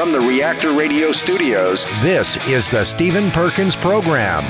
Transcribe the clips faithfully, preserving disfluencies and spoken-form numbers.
From the Reactor Radio Studios, this is the Stephen Perkins Program.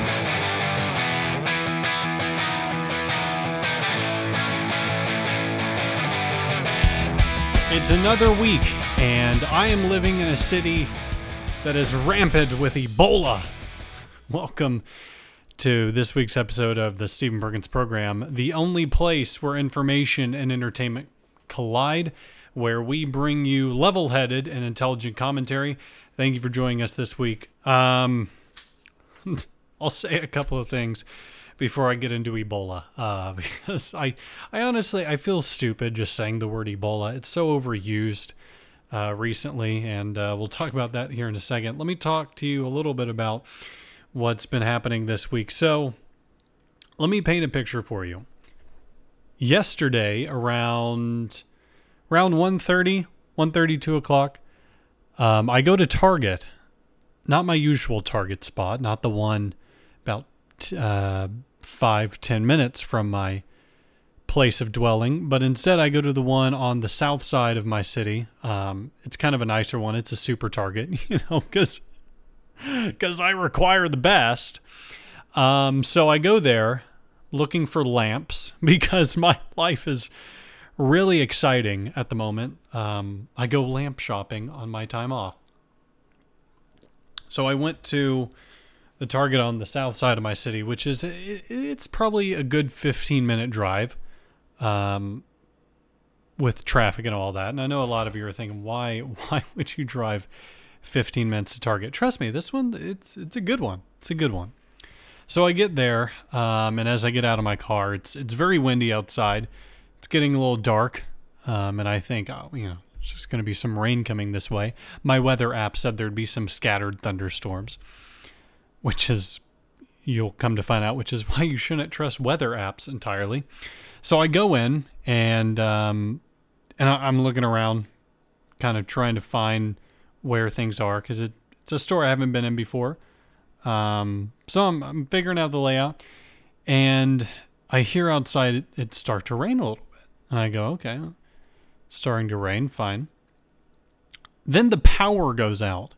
It's another week, and I am living in a city that is rampant with Ebola. Welcome to this week's episode of the Stephen Perkins Program, the only place where information and entertainment collide, where we bring you level-headed and intelligent commentary. Thank you for joining us this week. Um, I'll say a couple of things before I get into Ebola, uh, because I, I honestly, I feel stupid just saying the word Ebola. It's so overused uh, recently, and uh, we'll talk about that here in a second. Let me talk to you a little bit about what's been happening this week. So, let me paint a picture for you. Yesterday, around around one thirty, one thirty, two o'clock, um, I go to Target. Not my usual Target spot, not the one about uh, five, ten minutes from my place of dwelling, but instead I go to the one on the south side of my city. Um, it's kind of a nicer one. It's a super Target, you know, because because I require the best. Um, so I go there looking for lamps because my life is really exciting at the moment. Um, I go lamp shopping on my time off. So I went to the Target on the south side of my city, which is, it, it's probably a good fifteen minute drive um, with traffic and all that. And I know a lot of you are thinking, why, why would you drive fifteen minutes to Target? Trust me, this one, it's, it's a good one. It's a good one. So I get there, um, and as I get out of my car, it's, it's very windy outside. It's getting a little dark, um, and I think, oh, you know, it's just going to be some rain coming this way. My weather app said there'd be some scattered thunderstorms, which is, you'll come to find out, which is why you shouldn't trust weather apps entirely. So I go in, and um, and I, I'm looking around, kind of trying to find where things are, because it, it's a store I haven't been in before. Um, so I'm, I'm figuring out the layout, and I hear outside it, it start to rain a little bit. And I go, okay, starting to rain, fine. Then the power goes out.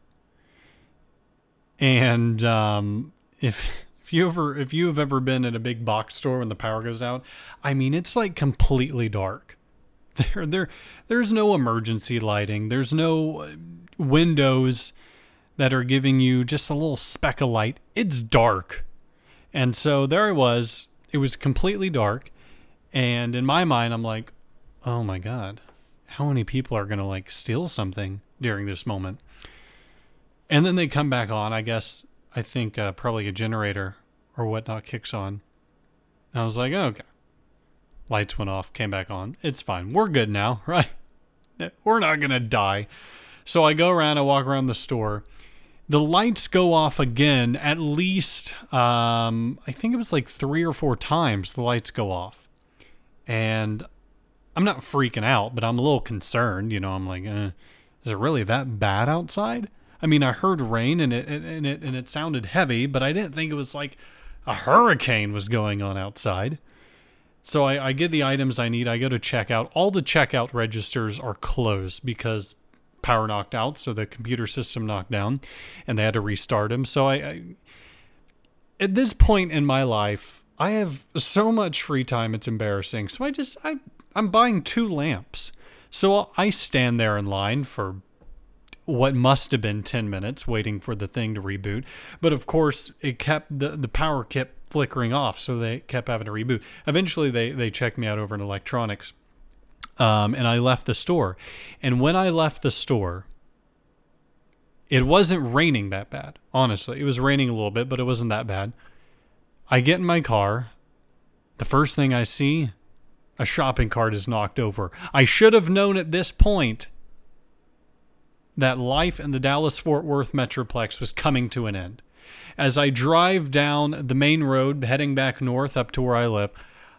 And um, if if you ever if you have ever been at a big box store when the power goes out, I mean, it's like completely dark. There there there's no emergency lighting. There's no windows that are giving you just a little speck of light. It's dark. And so there I was. It was completely dark. And in my mind, I'm like, oh my God, how many people are going to like steal something during this moment? And then they come back on. I guess, I think uh, probably a generator or whatnot kicks on. And I was like, oh, okay. Lights went off, came back on. It's fine. We're good now, right? We're not going to die. So I go around, I walk around the store. The lights go off again at least, um, I think it was like three or four times the lights go off. And I'm not freaking out, but I'm a little concerned. You know, I'm like, eh, is it really that bad outside? I mean, I heard rain and it, and it and it sounded heavy, but I didn't think it was like a hurricane was going on outside. So I, I get the items I need. I go to checkout. All the checkout registers are closed because power knocked out, so the computer system knocked down, and they had to restart them. So I, I, at this point in my life, I have so much free time, it's embarrassing. So I just, I, I'm buying two lamps. So I stand there in line for what must have been ten minutes waiting for the thing to reboot. But of course, it kept, the, the power kept flickering off, so they kept having to reboot. Eventually, they, they checked me out over in electronics. Um, and I left the store. And when I left the store, it wasn't raining that bad. Honestly, it was raining a little bit, but it wasn't that bad. I get in my car. The first thing I see, a shopping cart is knocked over. I should have known at this point that life in the Dallas-Fort Worth Metroplex was coming to an end. As I drive down the main road, heading back north up to where I live,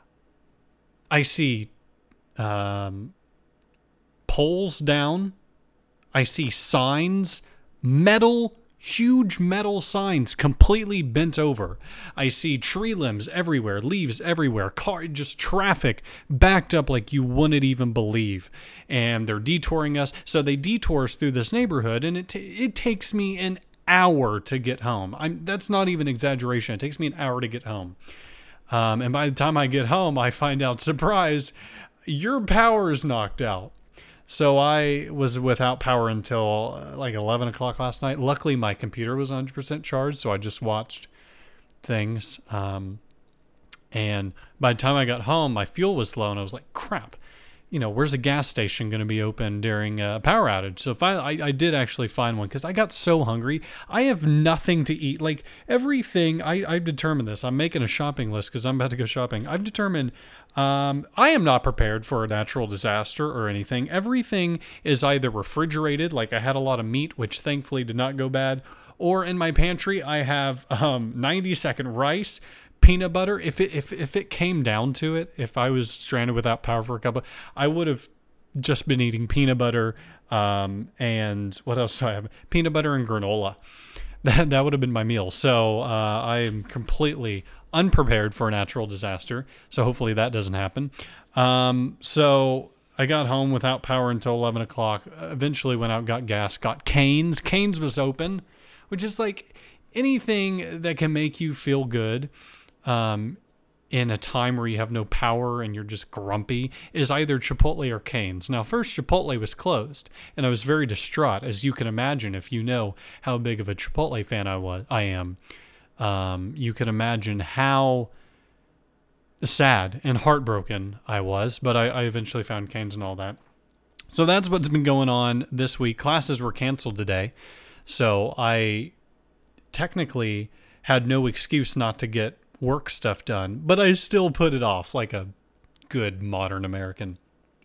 I see Um, poles down. I see signs, metal, huge metal signs completely bent over. I see tree limbs everywhere, leaves everywhere, car, just traffic backed up like you wouldn't even believe. And they're detouring us. So they detour us through this neighborhood, and it t- it takes me an hour to get home. I'm that's not even exaggeration. It takes me an hour to get home. Um, and by the time I get home, I find out, surprise, your power is knocked out. So I was without power until uh, like eleven o'clock last night. Luckily, my computer was one hundred percent charged, so I just watched things. Um, and by the time I got home, my fuel was low, and I was like, crap. You know, where's a gas station going to be open during a power outage? So finally, I, I did actually find one because I got so hungry. I have nothing to eat. Like everything, I, I've determined this. I'm making a shopping list because I'm about to go shopping. I've determined um, I am not prepared for a natural disaster or anything. Everything is either refrigerated, like I had a lot of meat, which thankfully did not go bad, or in my pantry, I have um, ninety second rice, peanut butter. If it if if it came down to it, if I was stranded without power for a couple, I would have just been eating peanut butter um, and what else do I have? Peanut butter and granola. That that would have been my meal. So uh, I am completely unprepared for a natural disaster. So hopefully that doesn't happen. Um, so I got home without power until eleven o'clock. Eventually went out, got gas, got Cane's. Cane's was open, which is like anything that can make you feel good. Um, in a time where you have no power and you're just grumpy is either Chipotle or Cane's. Now, first Chipotle was closed, and I was very distraught, as you can imagine if you know how big of a Chipotle fan I was. I am. Um, you can imagine how sad and heartbroken I was, but I, I eventually found Cane's and all that. So that's what's been going on this week. Classes were canceled today, so I technically had no excuse not to get work stuff done, but I still put it off like a good modern American.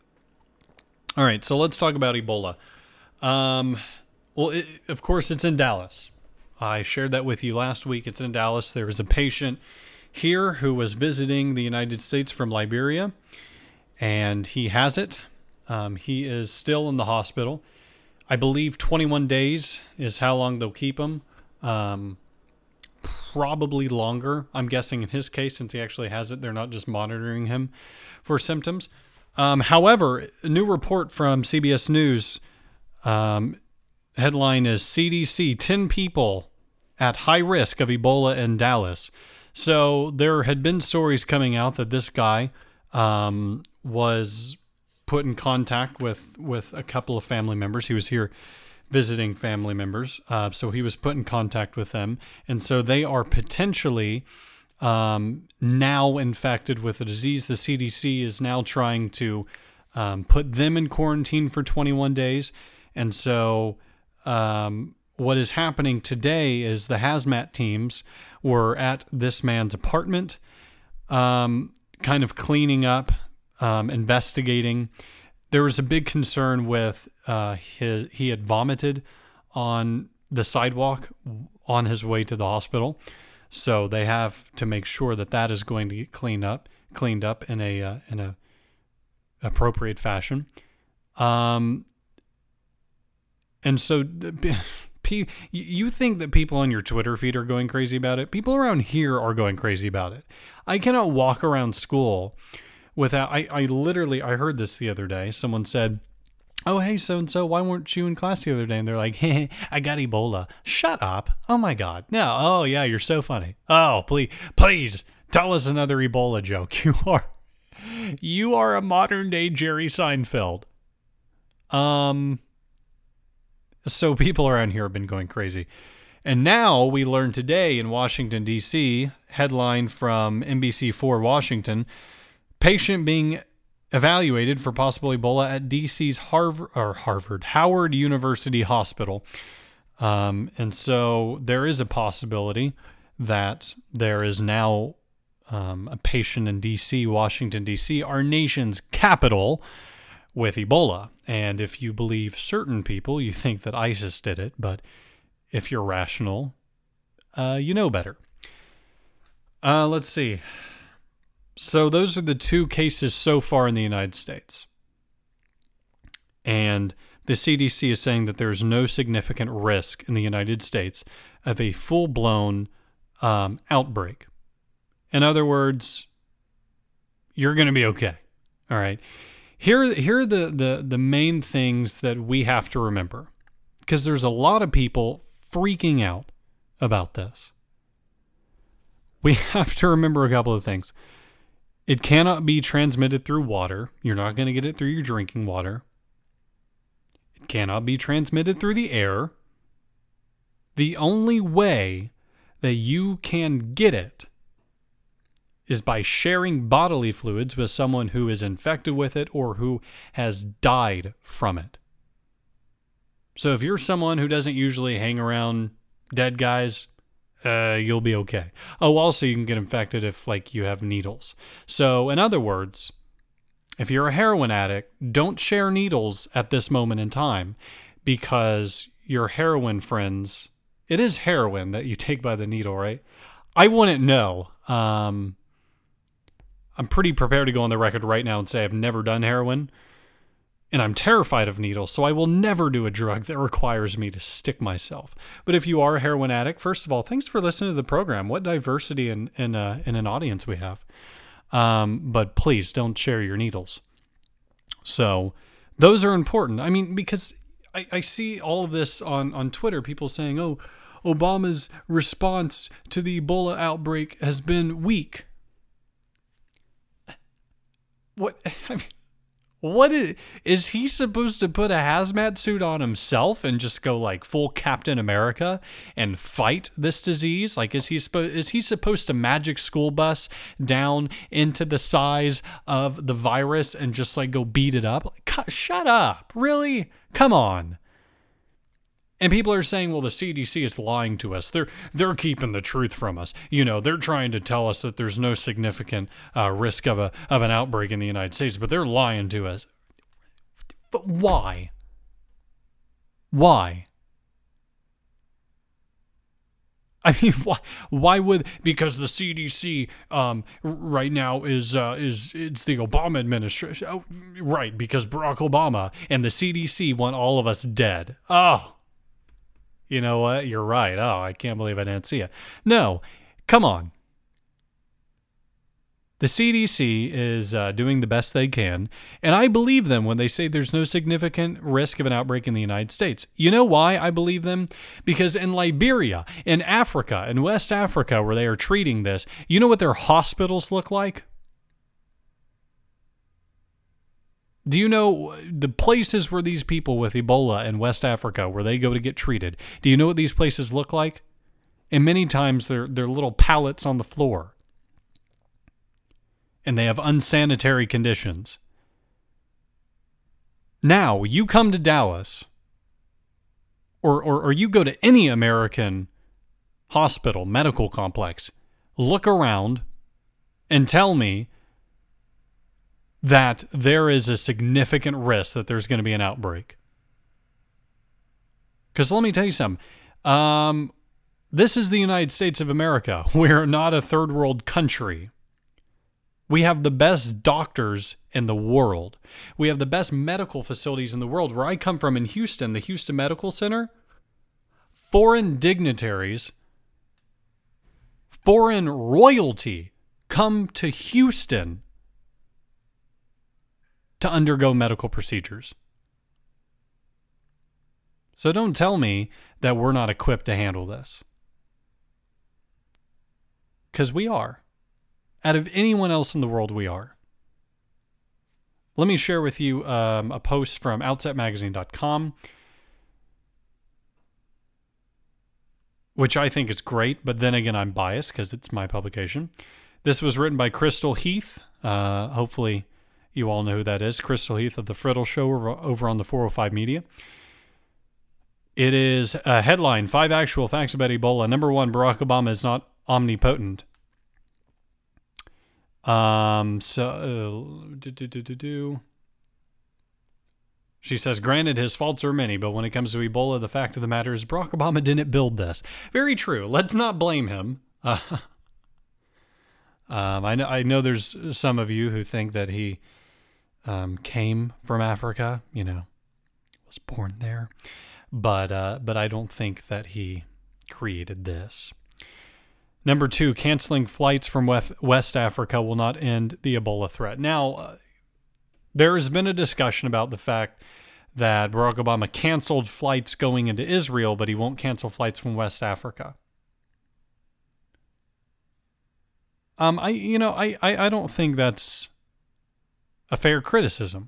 All right, so let's talk about Ebola. Um, well, it, of course, it's in Dallas. I shared that with you last week. It's in Dallas. There was a patient here who was visiting the United States from Liberia, and he has it. Um, he is still in the hospital. I believe twenty-one days is how long they'll keep him. Um, Probably longer. I'm guessing in his case, since he actually has it, they're not just monitoring him for symptoms. Um, however, a new report from C B S News, um, headline is C D C, ten people at high risk of Ebola in Dallas. So there had been stories coming out that this guy um, was put in contact with, with a couple of family members. He was here visiting family members. Uh, so he was put in contact with them. And so they are potentially um, now infected with the disease. The C D C is now trying to um, put them in quarantine for twenty-one days. And so um, what is happening today is the hazmat teams were at this man's apartment, um, kind of cleaning up, um, investigating. There was a big concern with uh, his. He had vomited on the sidewalk on his way to the hospital, so they have to make sure that that is going to get cleaned up, cleaned up in a uh, in a appropriate fashion. Um, and so, you think that people on your Twitter feed are going crazy about it? People around here are going crazy about it. I cannot walk around school without, I, I literally, I heard this the other day. Someone said, oh, hey, so-and-so, why weren't you in class the other day? And they're like, hey, I got Ebola. Shut up. Oh, my God. No. Oh, yeah, you're so funny. Oh, please, please tell us another Ebola joke. You are, you are a modern-day Jerry Seinfeld. Um, so people around here have been going crazy. And now we learned today in Washington, D C, headline from N B C four Washington, patient being evaluated for possible Ebola at D C's Harvard or Harvard Howard University Hospital. Um, and so there is a possibility that there is now um, a patient in D C, Washington, D C, our nation's capital, with Ebola. And if you believe certain people, you think that ISIS did it. But if you're rational, uh, you know better. Uh, let's see. So those are the two cases so far in the United States. And the C D C is saying that there's no significant risk in the United States of a full-blown um, outbreak. In other words, you're going to be okay. All right. Here, here are the, the, the main things that we have to remember, because there's a lot of people freaking out about this. We have to remember a couple of things. It cannot be transmitted through water. You're not going to get it through your drinking water. It cannot be transmitted through the air. The only way that you can get it is by sharing bodily fluids with someone who is infected with it or who has died from it. So if you're someone who doesn't usually hang around dead guys, uh, you'll be okay. Oh, also you can get infected if like you have needles. So in other words, if you're a heroin addict, don't share needles at this moment in time, because your heroin friends, it is heroin that you take by the needle, right? I wouldn't know. Um, I'm pretty prepared to go on the record right now and say I've never done heroin, and I'm terrified of needles, so I will never do a drug that requires me to stick myself. But if you are a heroin addict, first of all, thanks for listening to the program. What diversity in in, uh, in an audience we have. Um, but please don't share your needles. So those are important. I mean, because I, I see all of this on, on Twitter, people saying, oh, Obama's response to the Ebola outbreak has been weak. What, I mean, what is, is he supposed to put a hazmat suit on himself and just go like full Captain America and fight this disease? Like, is he supposed, is he supposed to magic school bus down into the size of the virus and just like go beat it up? Like, shut up. Really? Come on. And people are saying, well, the C D C is lying to us. They're they're keeping the truth from us. You know, they're trying to tell us that there's no significant uh, risk of a of an outbreak in the United States, but they're lying to us. But why? Why? I mean, why? Why would? Because the C D C um, right now is uh, is it's the Obama administration. Oh, right, because Barack Obama and the C D C want all of us dead. Oh. You know what? You're right. Oh, I can't believe I didn't see it. No, come on. The C D C is uh, doing the best they can, and I believe them when they say there's no significant risk of an outbreak in the United States. You know why I believe them? Because in Liberia, in Africa, in West Africa, where they are treating this, you know what their hospitals look like? Do you know the places where these people with Ebola in West Africa, where they go to get treated, do you know what these places look like? And many times they're, they're little pallets on the floor. And they have unsanitary conditions. Now, you come to Dallas, or, or, or you go to any American hospital, medical complex, look around and tell me that there is a significant risk that there's going to be an outbreak. Because let me tell you something. Um, this is the United States of America. We're not a third world country. We have the best doctors in the world. We have the best medical facilities in the world. Where I come from in Houston, the Houston Medical Center, foreign dignitaries, foreign royalty come to Houston to undergo medical procedures. So don't tell me that we're not equipped to handle this. Because we are. Out of anyone else in the world, we are. Let me share with you um, a post from outset magazine dot com, which I think is great, but then again, I'm biased because it's my publication. This was written by Crystal Heath. Uh, hopefully, you all know who that is. Crystal Heath of The Friddle Show over on the four oh five Media. It is a headline, Five Actual Facts About Ebola. Number one, Barack Obama is not omnipotent. Um, so, uh, do, do, do, do, do. She says, granted, his faults are many, but when it comes to Ebola, the fact of the matter is Barack Obama didn't build this. Very true. Let's not blame him. Uh, um, I know, I know there's some of you who think that he um, came from Africa, you know. was born there. But uh, but I don't think that he created this. Number two, canceling flights from West Africa will not end the Ebola threat. Now, uh, there has been a discussion about the fact that Barack Obama canceled flights going into Israel, but he won't cancel flights from West Africa. Um, I you know I, I, I don't think that's a fair criticism.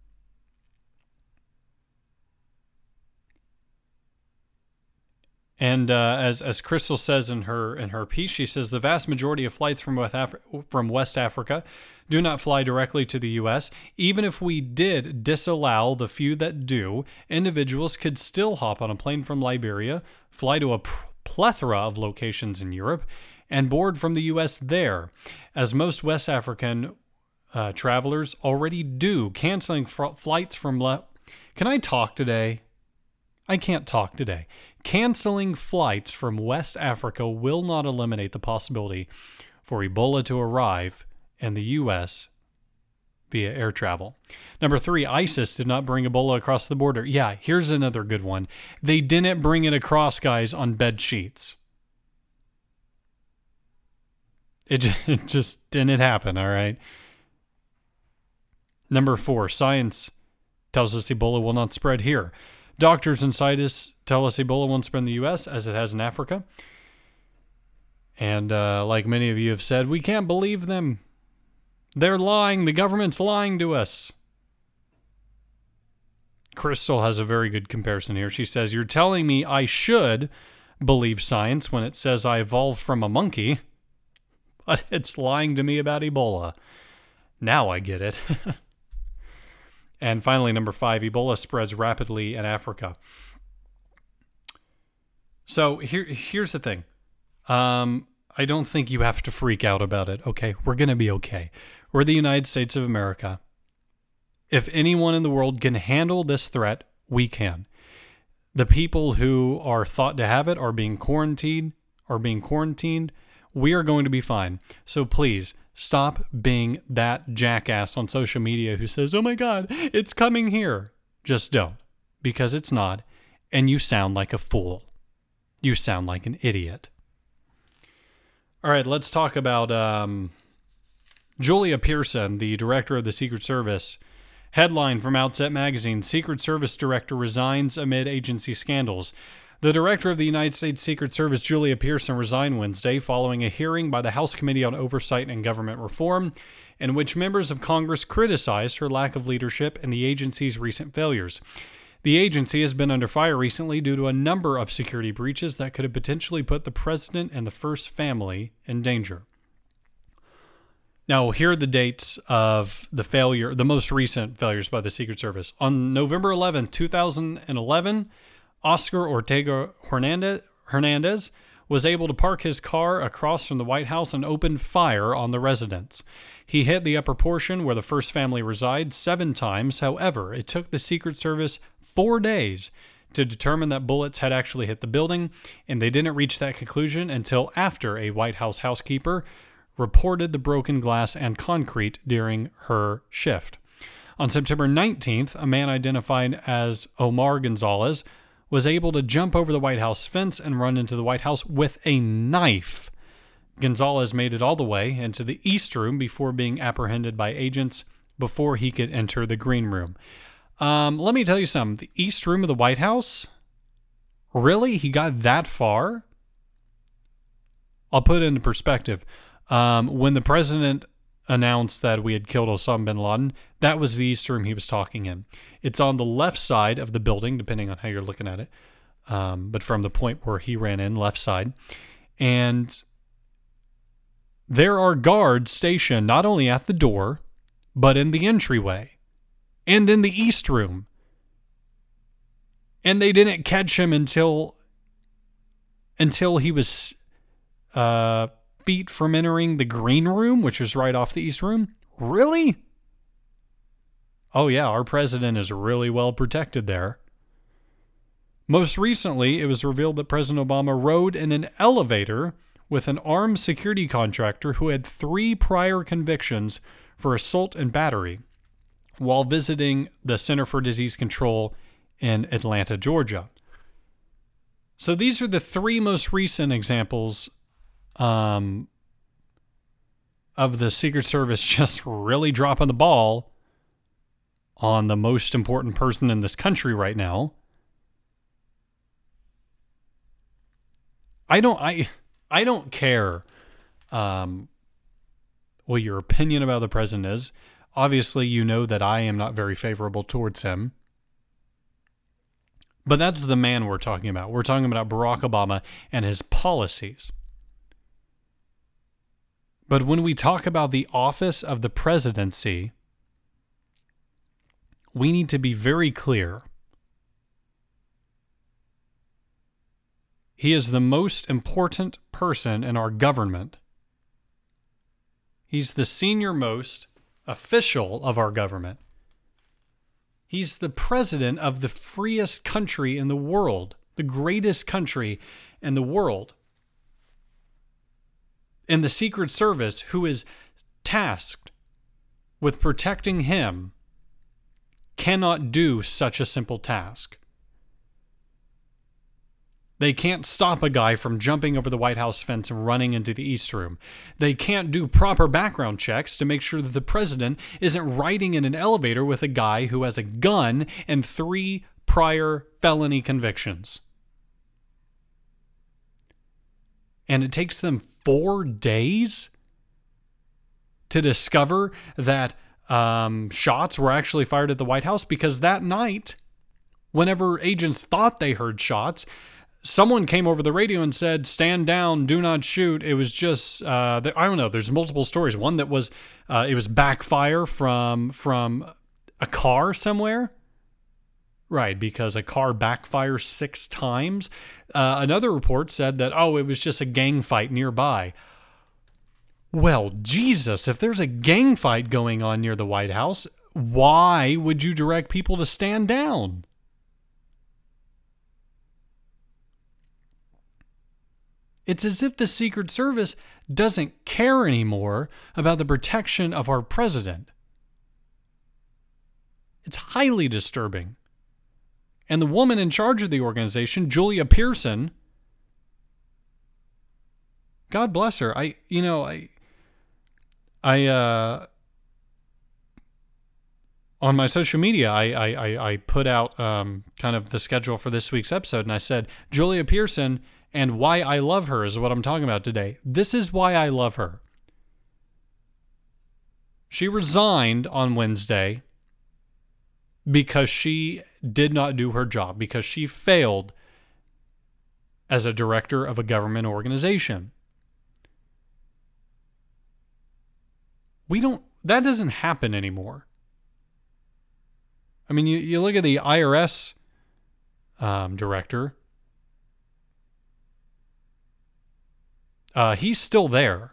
And uh, as as Crystal says in her in her piece, she says the vast majority of flights from West, Afri- from West Africa do not fly directly to the U S. Even if we did disallow the few that do, individuals could still hop on a plane from Liberia, fly to a pr- plethora of locations in Europe, and board from the U S there, as most West African uh, travelers already do, canceling fr- flights from... Le- Can I talk today? I can't talk today. Canceling flights from West Africa will not eliminate the possibility for Ebola to arrive in the U S via air travel. Number three, ISIS did not bring Ebola across the border. Yeah, here's another good one. They didn't bring it across, guys, on bed sheets. It just, it just didn't happen, all right? Number four, science tells us Ebola will not spread here. Doctors and scientists tell us Ebola won't spread in the U S as it has in Africa. And uh, like many of you have said, we can't believe them. They're lying. The government's lying to us. Crystal has a very good comparison here. She says, you're telling me I should believe science when it says I evolved from a monkey, but it's lying to me about Ebola. Now I get it. And finally, number five, Ebola spreads rapidly in Africa. So here, here's the thing. Um, I don't think you have to freak out about it, okay? We're going to be okay. We're the United States of America. If anyone in the world can handle this threat, we can. The people who are thought to have it are being quarantined, are being quarantined. We are going to be fine. So please, stop being that jackass on social media who says, oh my God, it's coming here. Just don't, because it's not, and you sound like a fool. You sound like an idiot. All right, let's talk about um, Julia Pearson, the director of the Secret Service. Headline from Outset Magazine, Secret Service Director resigns amid agency scandals. The director of the United States Secret Service, Julia Pearson, resigned Wednesday following a hearing by the House Committee on Oversight and Government Reform, in which members of Congress criticized her lack of leadership and the agency's recent failures. The agency has been under fire recently due to a number of security breaches that could have potentially put the president and the first family in danger. Now, here are the dates of the failure, the most recent failures by the Secret Service. On November eleventh, twenty eleven, Oscar Ortega Hernandez, Hernandez was able to park his car across from the White House and opened fire on the residence. He hit the upper portion where the first family resides seven times. However, it took the Secret Service four days to determine that bullets had actually hit the building, and they didn't reach that conclusion until after a White House housekeeper reported the broken glass and concrete during her shift. On September nineteenth, a man identified as Omar Gonzalez was able to jump over the White House fence and run into the White House with a knife. Gonzalez made it all the way into the East Room before being apprehended by agents before he could enter the Green Room. Um, let me tell you something. The East Room of the White House? Really? He got that far? I'll put it into perspective. Um, when the president announced that we had killed Osama bin Laden, that was the East Room he was talking in. It's on the left side of the building, depending on how you're looking at it. Um, but from the point where he ran in, left side. And there are guards stationed not only at the door, but in the entryway and in the East Room. And they didn't catch him until until he was uh, feet from entering the Green Room, which is right off the East Room. Really? Oh yeah, our president is really well protected there. Most recently, it was revealed that President Obama rode in an elevator with an armed security contractor who had three prior convictions for assault and battery while visiting the Center for Disease Control in Atlanta, Georgia. So these are the three most recent examples um, of the Secret Service just really dropping the ball on the most important person in this country right now. I don't I I don't care um, what your opinion about the president is. Obviously, you know that I am not very favorable towards him. But that's the man we're talking about. We're talking about Barack Obama and his policies. But when we talk about the office of the presidency, we need to be very clear. He is the most important person in our government. He's the senior most official of our government. He's the president of the freest country in the world, the greatest country in the world. And the Secret Service, who is tasked with protecting him, cannot do such a simple task. They can't stop a guy from jumping over the White House fence and running into the East Room. They can't do proper background checks to make sure that the president isn't riding in an elevator with a guy who has a gun and three prior felony convictions. And it takes them four days to discover that um, shots were actually fired at the White House, because that night, whenever agents thought they heard shots, someone came over the radio and said, "Stand down, do not shoot." It was just, uh, I don't know, there's multiple stories. One that was, uh, it was backfire from from a car somewhere. Right, because a car backfires six times. Uh, another report said that, oh, it was just a gang fight nearby. Well, Jesus, if there's a gang fight going on near the White House, why would you direct people to stand down? It's as if the Secret Service doesn't care anymore about the protection of our president. It's highly disturbing. And the woman in charge of the organization, Julia Pearson, God bless her. I, you know, I, I, uh, on my social media, I, I, I put out um, kind of the schedule for this week's episode, and I said, Julia Pearson and why I love her is what I'm talking about today. This is why I love her. She resigned on Wednesday because she did not do her job, because she failed as a director of a government organization. We don't, that doesn't happen anymore. I mean, you, you look at the I R S um, director. Uh, he's still there.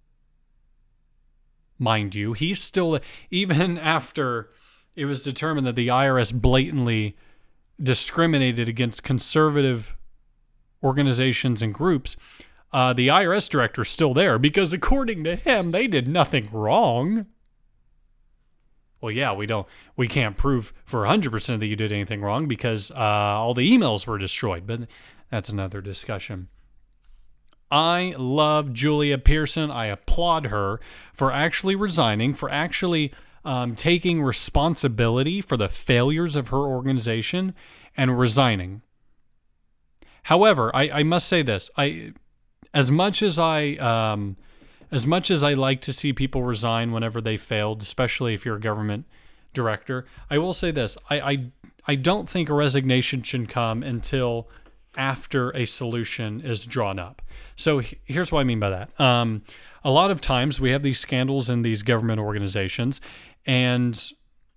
Mind you, he's still, even after it was determined that the I R S blatantly discriminated against conservative organizations and groups, uh, the I R S director is still there because according to him, they did nothing wrong. Well, yeah, we don't, we can't prove for one hundred percent that you did anything wrong because uh, all the emails were destroyed, but that's another discussion. I love Julia Pearson. I applaud her for actually resigning, for actually um, taking responsibility for the failures of her organization and resigning. However, I, I must say this: I, as much as I, um, as much as I like to see people resign whenever they failed, especially if you're a government director, I will say this: I, I, I don't think a resignation should come until after a solution is drawn up. So here's what I mean by that. Um, a lot of times we have these scandals in these government organizations, and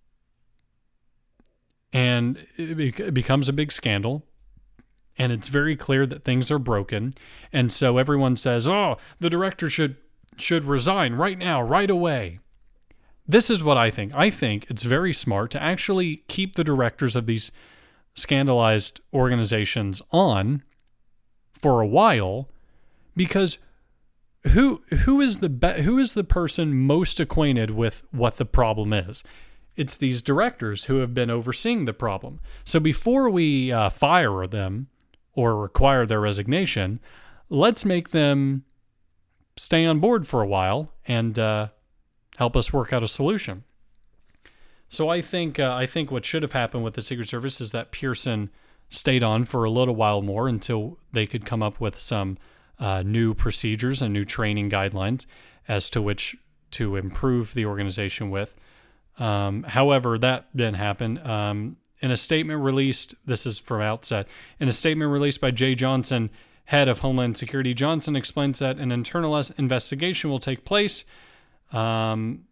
and it becomes a big scandal, and it's very clear that things are broken, and so everyone says, "Oh, the director should should resign right now, right away." This is what I think. I think it's very smart to actually keep the directors of these scandalized organizations on for a while, because who who is the be- who is the person most acquainted with what the problem is? It's these directors who have been overseeing the problem. So before we uh, fire them or require their resignation, let's make them stay on board for a while and uh, help us work out a solution. So I think uh, I think what should have happened with the Secret Service is that Pearson stayed on for a little while more until they could come up with some uh, new procedures and new training guidelines as to which to improve the organization with. Um, however, that didn't happen. Um, in a statement released, this is from Outset, in a statement released by Jay Johnson, head of Homeland Security, Johnson explains that an internal investigation will take place um,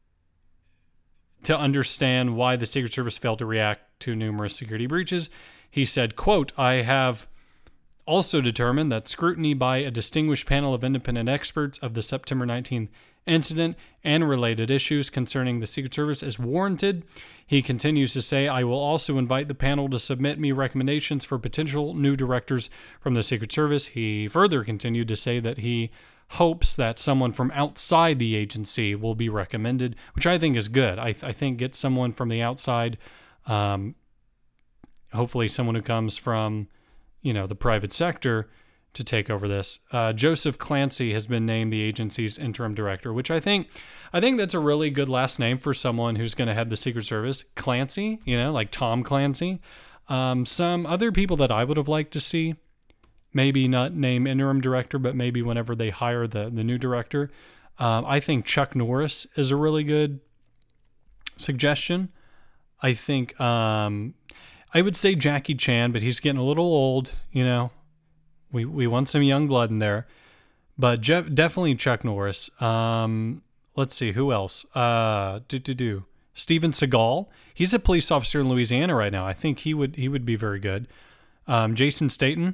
to understand why the Secret Service failed to react to numerous security breaches. He said, quote, I have also determined that scrutiny by a distinguished panel of independent experts of the September nineteenth incident and related issues concerning the Secret Service is warranted. He continues to say, I will also invite the panel to submit me recommendations for potential new directors from the Secret Service. He further continued to say that he hopes that someone from outside the agency will be recommended, which I think is good. I, th- I think get someone from the outside, um, hopefully someone who comes from, you know, the private sector to take over this. Uh, Joseph Clancy has been named the agency's interim director, which I think, I think that's a really good last name for someone who's going to head the Secret Service. Clancy, you know, like Tom Clancy. Um, some other people that I would have liked to see, maybe not name interim director, but maybe whenever they hire the, the new director. Um, I think Chuck Norris is a really good suggestion. I think, um, I would say Jackie Chan, but he's getting a little old, you know. We we want some young blood in there, but Jeff, definitely Chuck Norris. Um, let's see, who else? Uh, do do do. Steven Seagal. He's a police officer in Louisiana right now. I think he would he would be very good. Um, Jason Staten.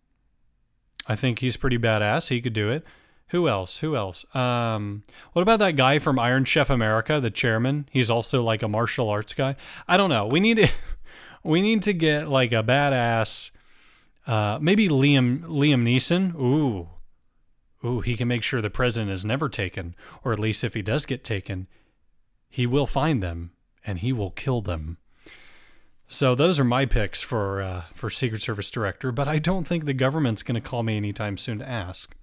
I think he's pretty badass. He could do it. Who else? Who else? Um, what about that guy from Iron Chef America, the chairman? He's also like a martial arts guy. I don't know. We need to we need to get like a badass. Uh, maybe Liam Liam Neeson. Ooh, ooh, he can make sure the president is never taken, or at least if he does get taken, he will find them and he will kill them. So those are my picks for uh, for Secret Service director. But I don't think the government's going to call me anytime soon to ask.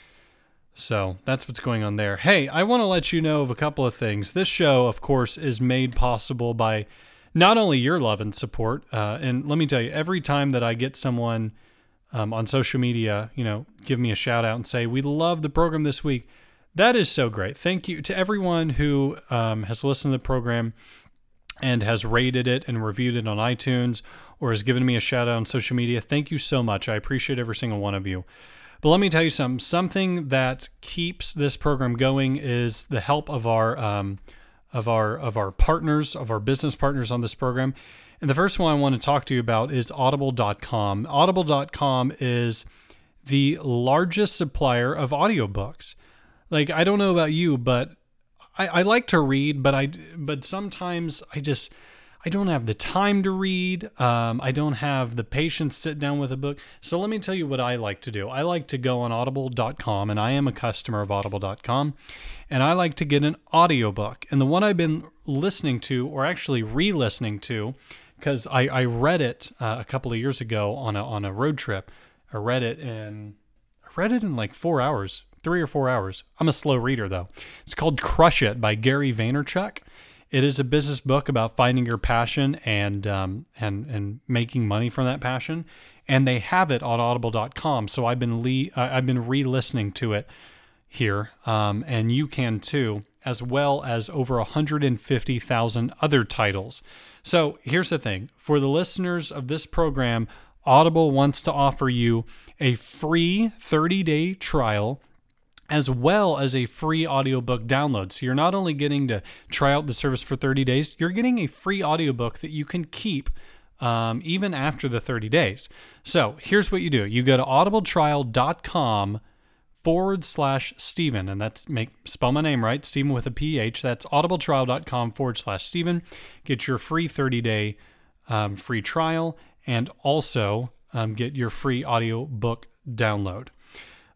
So that's what's going on there. Hey, I want to let you know of a couple of things. This show, of course, is made possible by not only your love and support, uh, and let me tell you, every time that I get someone um, on social media, you know, give me a shout out and say, we love the program this week, that is so great. Thank you to everyone who um, has listened to the program and has rated it and reviewed it on iTunes or has given me a shout out on social media. Thank you so much. I appreciate every single one of you. But let me tell you something. Something that keeps this program going is the help of our um, of our of our partners, of our business partners on this program. And the first one I want to talk to you about is audible dot com. audible dot com is the largest supplier of audiobooks. Like, I don't know about you, but I, I like to read, but I but sometimes I just I don't have the time to read. Um, I don't have the patience to sit down with a book. So let me tell you what I like to do. I like to go on audible dot com, and I am a customer of audible dot com, and I like to get an audiobook. And the one I've been listening to, or actually re-listening to, because I, I read it uh, a couple of years ago on a on a road trip. I read it in I read it in like four hours, three or four hours. I'm a slow reader though. It's called Crush It by Gary Vaynerchuk. It is a business book about finding your passion and um, and and making money from that passion, and they have it on audible dot com. So I've been le- I've been re-listening to it here, um, and you can too, as well as over one hundred fifty thousand other titles. So here's the thing: for the listeners of this program, Audible wants to offer you a free thirty-day trial, as well as a free audiobook download. So you're not only getting to try out the service for thirty days, you're getting a free audiobook that you can keep um, even after the thirty days. So here's what you do. You go to audibletrial.com forward slash Stephen, and that's make spell my name right, Stephen with a P H. That's audibletrial.com forward slash Stephen. Get your free thirty-day um, free trial, and also um, get your free audiobook download.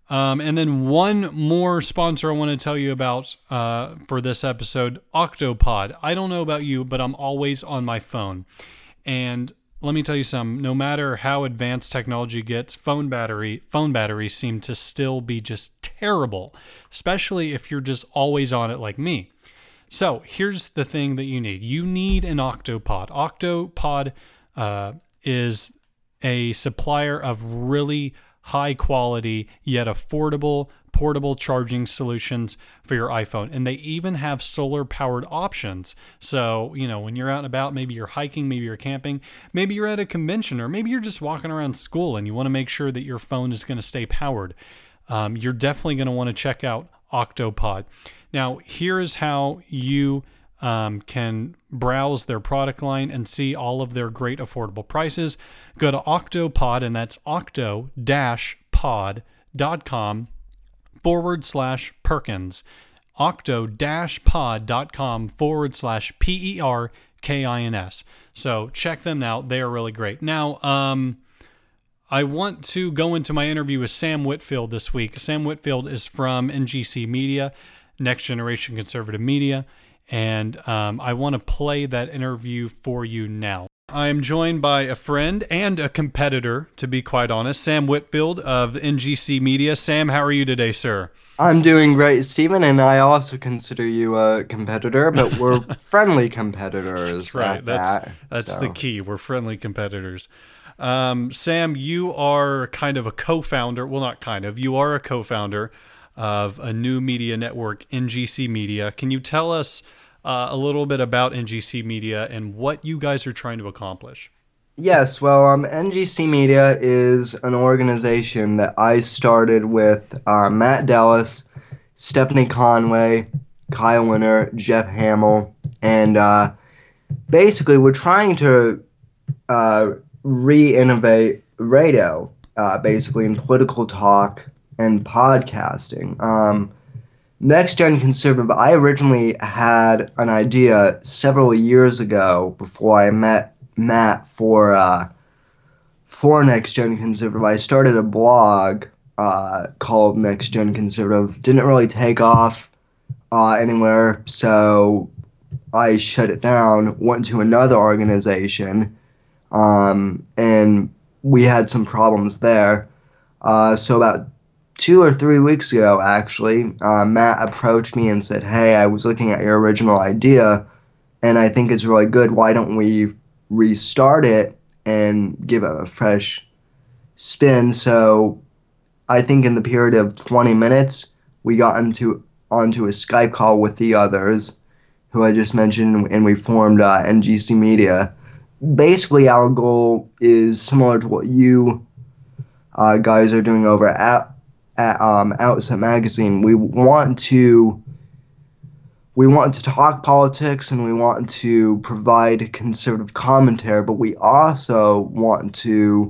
Um, and then one more sponsor I want to tell you about uh, for this episode, Octopod. I don't know about you, but I'm always on my phone. And let me tell you something, no matter how advanced technology gets, phone battery phone batteries seem to still be just terrible, especially if you're just always on it like me. So here's the thing that you need. You need an Octopod. Octopod uh, is a supplier of really high quality yet affordable portable charging solutions for your iPhone. And they even have solar powered options. So, you know, when you're out and about, maybe you're hiking, maybe you're camping, maybe you're at a convention, or maybe you're just walking around school and you want to make sure that your phone is going to stay powered. Um, you're definitely going to want to check out Octopod. Now, here is how you um, can browse their product line and see all of their great affordable prices. Go to Octopod, and that's octo-pod.com forward slash Perkins. octo-pod.com forward slash P E R K I N S. So check them out. They are really great. Now, um, I want to go into my interview with Sam Whitfield this week. Sam Whitfield is from N G C Media, Next Generation Conservative Media, and um, I want to play that interview for you now. I am joined by a friend and a competitor, to be quite honest, Sam Whitfield of N G C Media. Sam, how are you today, sir? I'm doing great, Stephen, and I also consider you a competitor, but we're friendly competitors. That's right. That's that, that's so. the key. We're friendly competitors. Um, Sam, you are kind of a co-founder. Well, not kind of. You are a co-founder of a new media network, N G C Media. Can you tell us uh, a little bit about N G C Media and what you guys are trying to accomplish? Yes, well, um, N G C Media is an organization that I started with uh, Matt Dallas, Stephanie Conway, Kyle Winter, Jeff Hamill, and uh, basically we're trying to uh, re-innovate radio, uh, basically in political talk and podcasting. Um, Next Gen Conservative, I originally had an idea several years ago before I met Matt for uh, for Next Gen Conservative. I started a blog uh, called Next Gen Conservative. Didn't really take off uh, anywhere, so I shut it down, went to another organization, um, and we had some problems there. Uh, so about two or three weeks ago, actually, uh, Matt approached me and said, hey, I was looking at your original idea, and I think it's really good. Why don't we restart it and give it a fresh spin? So I think in the period of twenty minutes, we got into onto a Skype call with the others who I just mentioned, and we formed uh, N G C Media. Basically, our goal is similar to what you uh, guys are doing over at, at um, Outset Magazine. We want to we want to talk politics, and we want to provide conservative commentary, but we also want to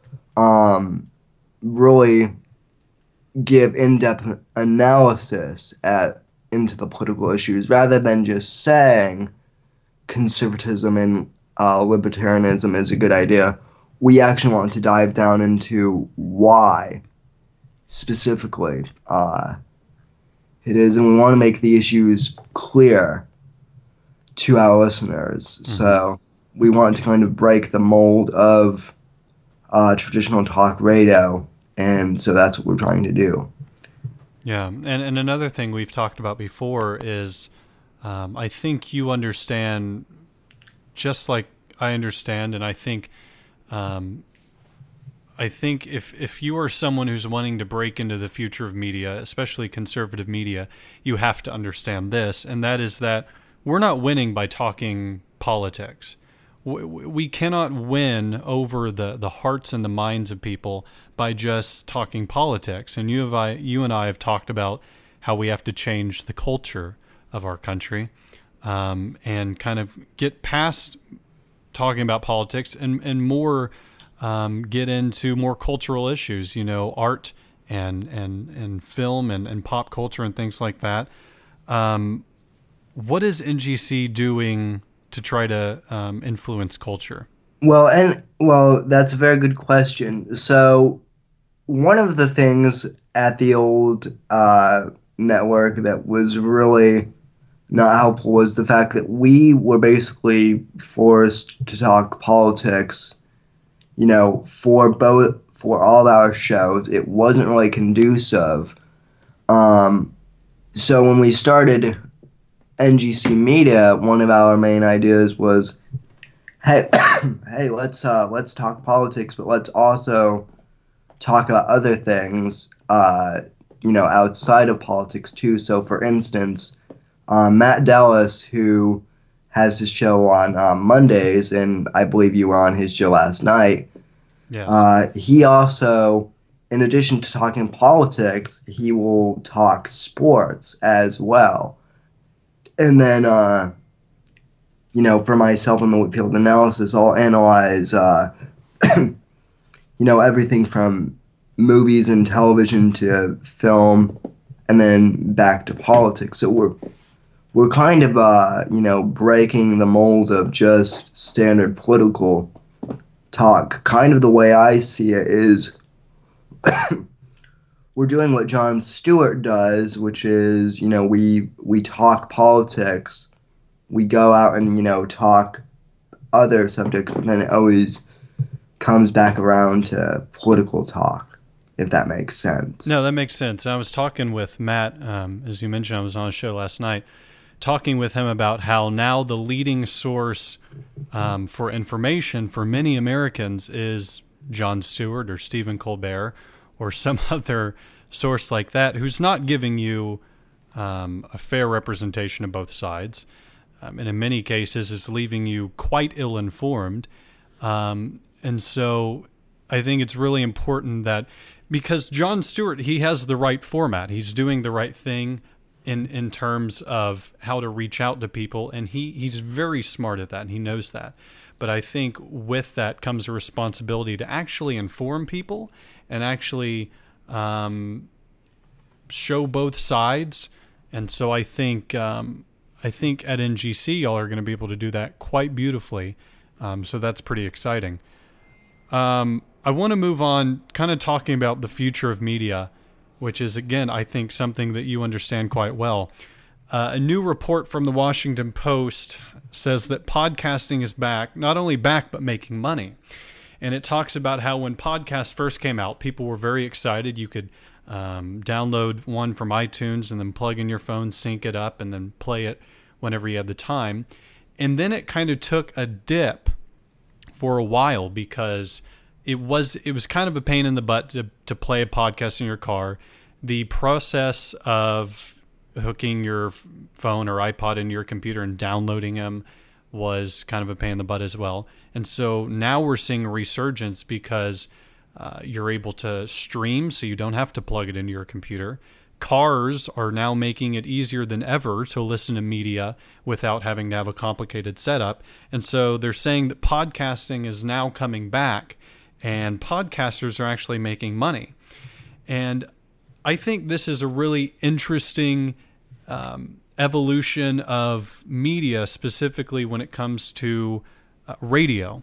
um, really give in-depth analysis at into the political issues, rather than just saying conservatism and uh, libertarianism is a good idea. We actually want to dive down into why specifically uh, it is, and we want to make the issues clear to our listeners. Mm-hmm. So we want to kind of break the mold of uh, traditional talk radio, and so that's what we're trying to do. Yeah, and, and another thing we've talked about before is um, I think you understand just like I understand, and I think um, I think if, if you are someone who's wanting to break into the future of media, especially conservative media, you have to understand this, and that is that we're not winning by talking politics. We, we cannot win over the, the hearts and the minds of people by just talking politics. And you, have I, you and I have talked about how we have to change the culture of our country um, and kind of get past talking about politics and, and more um, get into more cultural issues, you know, art and and, and film and, and pop culture and things like that. Um, what is N G C doing to try to um, influence culture? Well, and well, that's a very good question. So one of the things at the old uh, network that was really not helpful was the fact that we were basically forced to talk politics, you know, for both for all of our shows. It wasn't really conducive. Um, so when we started N G C Media, one of our main ideas was, hey, hey, let's uh, let's talk politics, but let's also talk about other things, uh, you know, outside of politics too. So, for instance, um, Matt Dallas, who has his show on um, Mondays, and I believe you were on his show last night. Yes. Uh, he also, in addition to talking politics, he will talk sports as well. And then, uh, you know, for myself in the Whitfield analysis, I'll analyze, uh, you know, everything from movies and television to film, and then back to politics. So we're we're kind of, uh, you know, breaking the mold of just standard political talk. Kind of the way I see it is we're doing what Jon Stewart does, which is, you know, we we talk politics, we go out and, you know, talk other subjects, but then it always comes back around to political talk, if that makes sense. No, that makes sense. I was talking with Matt, um, as you mentioned, I was on a show last night, talking with him about how now the leading source um, for information for many Americans is Jon Stewart or Stephen Colbert or some other source like that who's not giving you um, a fair representation of both sides. Um, and in many cases is leaving you quite ill-informed. Um, and so I think it's really important that, because Jon Stewart, he has the right format. He's doing the right thing in, in terms of how to reach out to people. And he, he's very smart at that, and he knows that. But I think with that comes a responsibility to actually inform people and actually um, show both sides. And so I think um, I think at N G C y'all are going to be able to do that quite beautifully. Um, so that's pretty exciting. Um, I want to move on, kind of talking about the future of media, which is, again, I think something that you understand quite well. Uh, a new report from the Washington Post says that podcasting is back, not only back, but making money. And it talks about how when podcasts first came out, people were very excited. You could um, download one from iTunes and then plug in your phone, sync it up, and then play it whenever you had the time. And then it kind of took a dip for a while because it was it was kind of a pain in the butt to, to play a podcast in your car. The process of hooking your phone or iPod into your computer and downloading them was kind of a pain in the butt as well. And so now we're seeing a resurgence because uh, you're able to stream, so you don't have to plug it into your computer. Cars are now making it easier than ever to listen to media without having to have a complicated setup. And so they're saying that podcasting is now coming back, and podcasters are actually making money. And I think this is a really interesting um, evolution of media, specifically when it comes to uh, radio.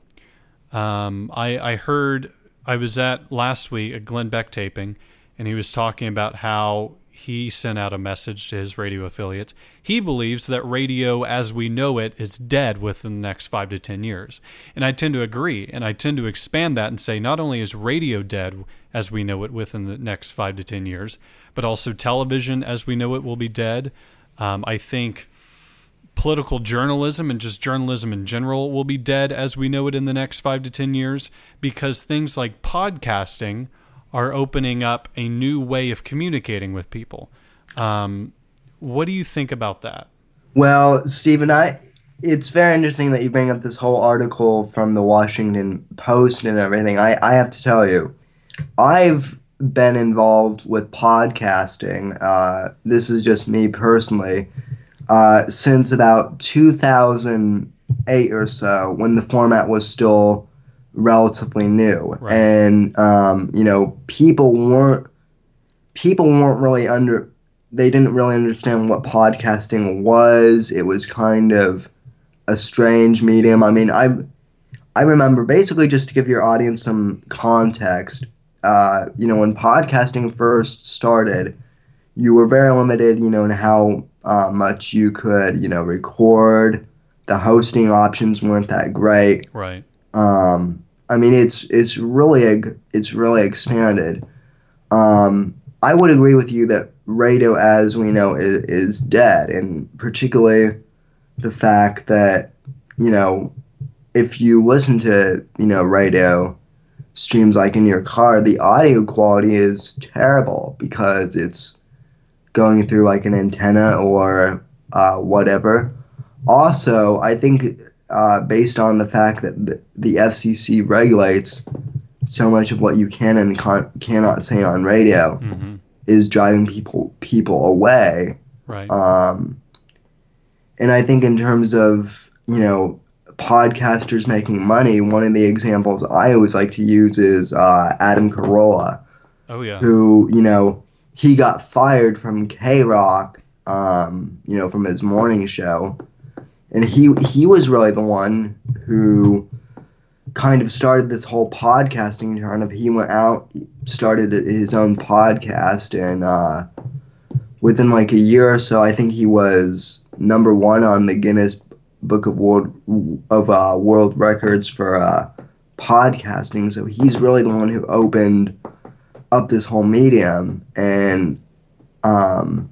Um, I, I heard, I was at last week a Glenn Beck taping, and he was talking about how he sent out a message to his radio affiliates. He believes that radio as we know it is dead within the next five to ten years. And I tend to agree, and I tend to expand that and say not only is radio dead as we know it within the next five to ten years, but also television as we know it will be dead. Um, I think political journalism and just journalism in general will be dead as we know it in the next five to ten years, because things like podcasting are opening up a new way of communicating with people. Um, what do you think about that? Well, Stephen, I it's very interesting that you bring up this whole article from the Washington Post and everything. I, I have to tell you, I've been involved with podcasting, uh, this is just me personally, uh, since about two thousand eight or so, when the format was still relatively new. Right. And, um, you know, people weren't, people weren't really under, they didn't really understand what podcasting was. It was kind of a strange medium. I mean, I, I remember, basically, just to give your audience some context, uh, you know, when podcasting first started, you were very limited, you know, in how uh, much you could, you know, record. The hosting options weren't that great. Right. Um, I mean, it's it's really it's really expanded. Um, I would agree with you that radio, as we know, is, is dead, and particularly the fact that, you know, if you listen to, you know, radio streams like in your car, the audio quality is terrible because it's going through like an antenna or uh, whatever. Also, I think uh, based on the fact that the, the F C C regulates so much of what you can and con- cannot say on radio, Mm-hmm. is driving people people away. Right. Um, and I think in terms of, you know, podcasters making money, one of the examples I always like to use is uh, Adam Carolla, Oh yeah. who, you know, he got fired from K-Rock, um, you know, from his morning show. And he he was really the one who kind of started this whole podcasting kind of. He went out, started his own podcast, and uh, within like a year or so, I think he was number one on the Guinness Book of World of uh, World Records for uh, podcasting. So he's really the one who opened up this whole medium, and um,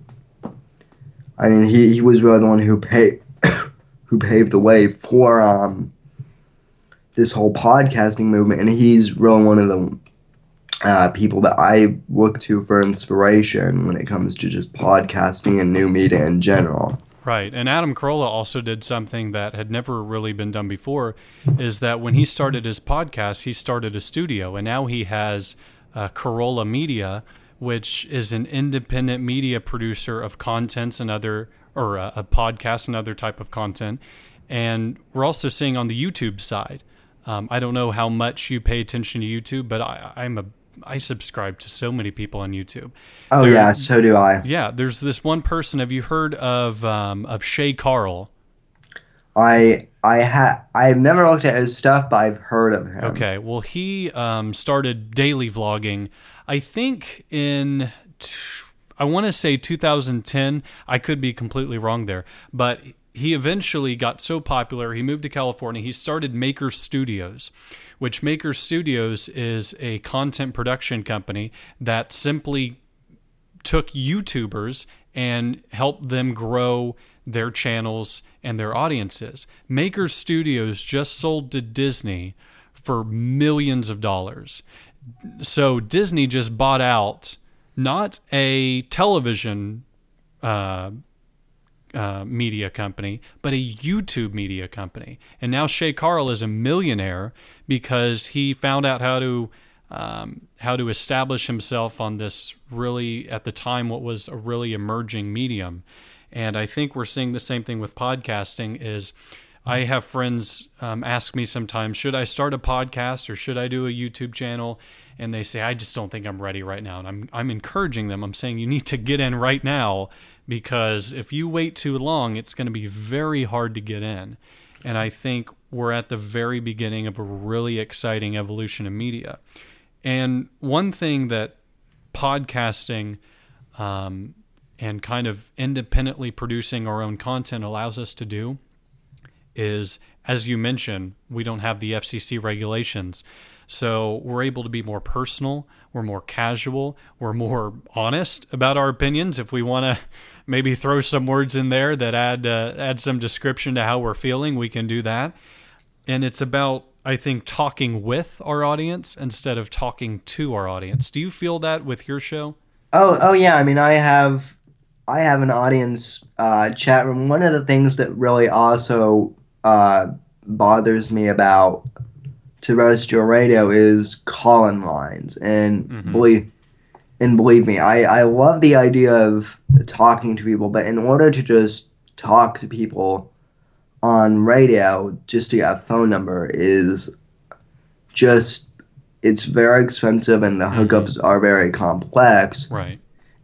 I mean, he, he was really the one who paid. who paved the way for um, this whole podcasting movement, and he's really one of the uh, people that I look to for inspiration when it comes to just podcasting and new media in general. Right. And Adam Carolla also did something that had never really been done before, is that when he started his podcast, he started a studio, and now he has uh, Carolla Media, which is an independent media producer of contents and other or a, a podcast and other type of content. And we're also seeing on the YouTube side. Um, I don't know how much you pay attention to YouTube, but I, I'm a I subscribe to so many people on YouTube. Oh there, yeah, so do I. Yeah, there's this one person. Have you heard of um, of Shay Carl? I I ha I've never looked at his stuff, but I've heard of him. Okay, well he um, started daily vlogging. I think in. T- I want to say two thousand ten. I could be completely wrong there, but he eventually got so popular. He moved to California. He started Maker Studios, which Maker Studios is a content production company that simply took YouTubers and helped them grow their channels and their audiences. Maker Studios just sold to Disney for millions of dollars. So Disney just bought out not a television uh, uh, media company, but a YouTube media company. And now Shay Carl is a millionaire because he found out how to um, how to establish himself on this really, at the time, what was a really emerging medium. And I think we're seeing the same thing with podcasting. Is I have friends um, ask me sometimes, should I start a podcast or should I do a YouTube channel? And they say, I just don't think I'm ready right now. And I'm I'm encouraging them. I'm saying you need to get in right now, because if you wait too long, it's going to be very hard to get in. And I think we're at the very beginning of a really exciting evolution of media. And one thing that podcasting um, and kind of independently producing our own content allows us to do is, as you mentioned, we don't have the F C C regulations. So we're able to be more personal, we're more casual, we're more honest about our opinions. If we want to maybe throw some words in there that add uh, add some description to how we're feeling, we can do that. And it's about, I think, talking with our audience instead of talking to our audience. Do you feel that with your show? Oh, oh yeah. I mean, I have, I have an audience uh, chat room. One of the things that really also uh, bothers me about terrestrial radio is call-in lines, and Mm-hmm. believe, and believe me, I, I love the idea of talking to people, but in order to just talk to people on radio, just to get a phone number is just, it's very expensive, and the hookups are very complex. Right.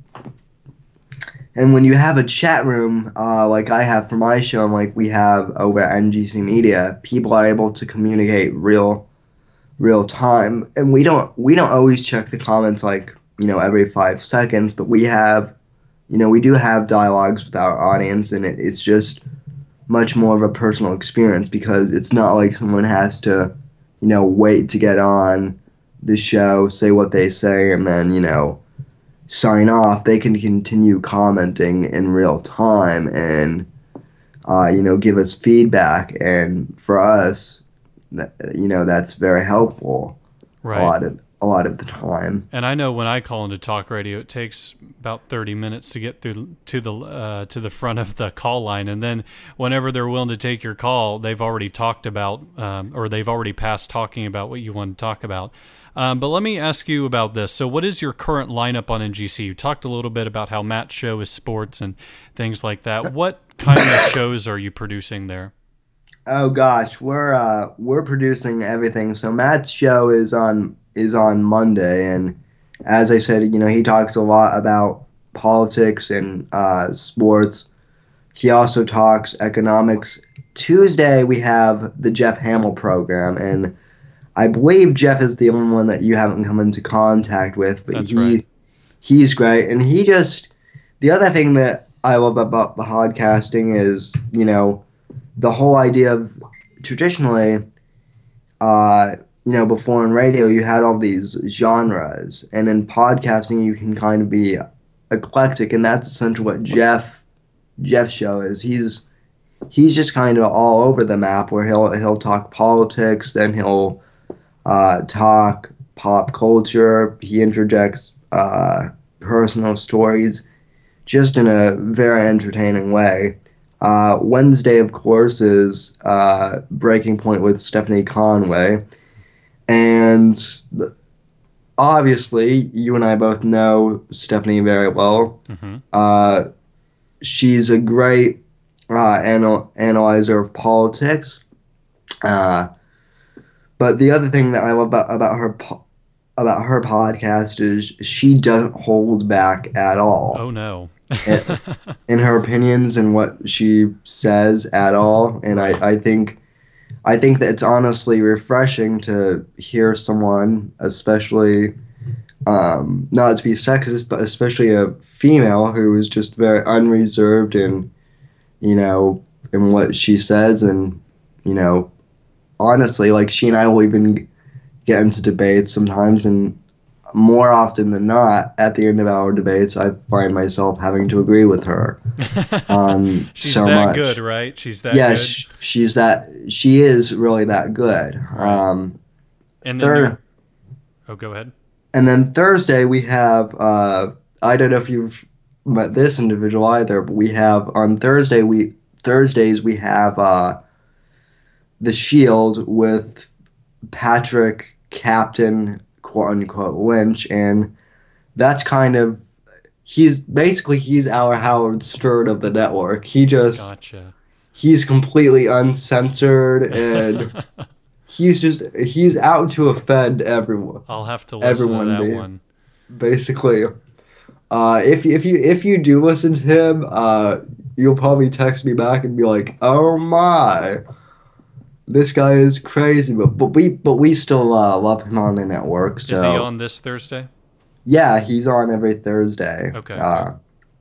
And when you have a chat room, uh, like I have for my show, and like we have over at N G C Media, people are able to communicate real real time. And we don't we don't always check the comments like, you know, every five seconds, but we have, you know, we do have dialogues with our audience, and it, it's just much more of a personal experience because it's not like someone has to, you know, wait to get on the show, say what they say, and then, you know, sign off. They can continue commenting in real time and, uh, you know, give us feedback. And for us, that, you know, that's very helpful Right. a lot of a lot of the time. And I know when I call into talk radio, it takes about thirty minutes to get through to the uh, to the front of the call line, and then whenever they're willing to take your call, they've already talked about um, or they've already passed talking about what you want to talk about. Um, but let me ask you about this. So, what is your current lineup on N G C? You talked a little bit about how Matt's show is sports and things like that. What kind of shows are you producing there? Oh gosh, we're uh, we're producing everything. So Matt's show is on is on Monday, and as I said, you know, he talks a lot about politics and uh, sports. He also talks economics. Tuesday we have the Jeff Hamill program, and I believe Jeff is the only one that you haven't come into contact with, but That's he right. he's great, and he just the other thing that I love about podcasting is, you know, the whole idea of traditionally, uh, you know, before in radio, you had all these genres, and in podcasting, you can kind of be eclectic, and that's essentially what Jeff Jeff's show is. He's he's just kind of all over the map, where he'll he'll talk politics, then he'll uh, talk pop culture. He interjects uh, personal stories, just in a very entertaining way. Uh, Wednesday, of course, is uh, Breaking Point with Stephanie Conway. And the, obviously, you and I both know Stephanie very well. Mm-hmm. Uh, she's a great uh, anal- analyzer of politics. Uh, but the other thing that I love about, about her po- about her podcast is she doesn't hold back at all. Oh no. in, in her opinions and what she says at all. And I, I think I think that it's honestly refreshing to hear someone, especially um, not to be sexist, but especially a female who is just very unreserved in, you know, in what she says. And, you know, honestly, like, she and I will even get into debates sometimes, and more often than not, at the end of our debates, I find myself having to agree with her. Um, She's so that much. good, right? She's that yeah, good. sh- she's that. She is really that good. Um, And then third, you're- oh, go ahead. and then Thursday we have. Uh, I don't know if you've met this individual either, but we have on Thursday we Thursdays we have uh, the Shield with Patrick Captain, quote unquote, Lynch, and that's kind of he's basically he's our Howard Stern of the network. He just Gotcha. he's completely uncensored, and he's just he's out to offend everyone. I'll have to listen Everyone to that be- one. Basically, uh, if if you if you do listen to him, uh, you'll probably text me back and be like, "Oh my, this guy is crazy." But but we but we still uh, love him on the network. So Is he on this Thursday? yeah, he's on every Thursday. Okay. Uh,